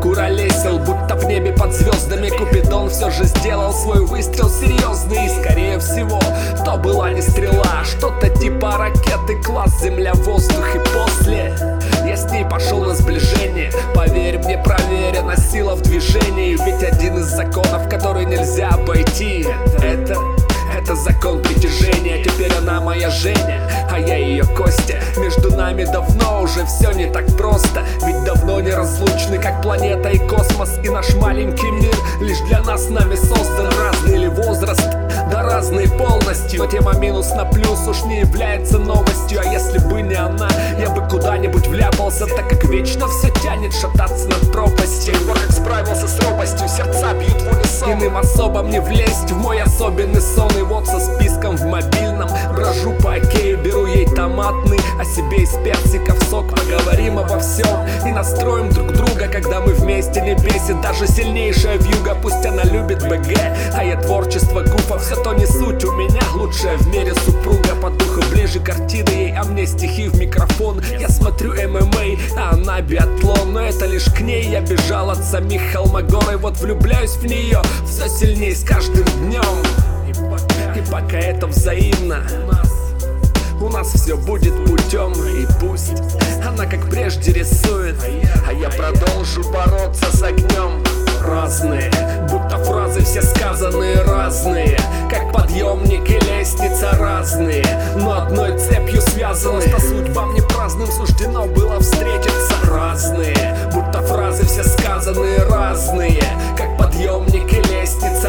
куролесил, будто в небе под звездами. Купидон все же сделал свой выстрел серьезный. И скорее всего, то была не стрела, что-то типа ракеты, класс земля, воздух. И после я с ней пошел на сближение. Поверь мне, проверена сила в движении. Ведь один из законов, который нельзя обойти, это закон притяжения. Теперь она моя Женя, а я ее Костя. Между нами давно уже все не так просто. Ведь давно неразлучны, как планета и космос. И наш маленький мир лишь для нас с нами создан. Разный ли возраст, да разные полностью. Но тема минус на плюс уж не является новостью. А если бы не она, я бы куда-нибудь вляпался, так как вечно все тянет шататься над пропастью. С тех пор, как справился с ропастью, сердца бьют в унисон. Иным особам не влезть в мой особенный сон. И вот со списком в мобильном брожу по окею, беру ей томатный, а себе из персиков сок. Поговорим обо всем и настроим друг друга, когда мы вместе, не бесит даже сильнейшая вьюга. Пусть она любит БГ, а я творчество Гуфа. Все то не суть, у меня лучшая в мире супруга. По духу ближе картины ей, а мне стихи в микрофон. Я смотрю ММА, а она биатлон. Но это лишь к ней я бежал от самих Холмогор. И вот влюбляюсь в нее все сильнее с каждым днем. И пока это взаимно, у нас все будет путем. И пусть она как прежде рисует, а я продолжу бороться с огнем. Разные, будто фразы все сказанные разные, как подъемник и лестница разные, но одной цепью связаны. Что судьбам не праздным суждено было встретиться. Разные, будто фразы все сказанные разные, как подъемник и лестница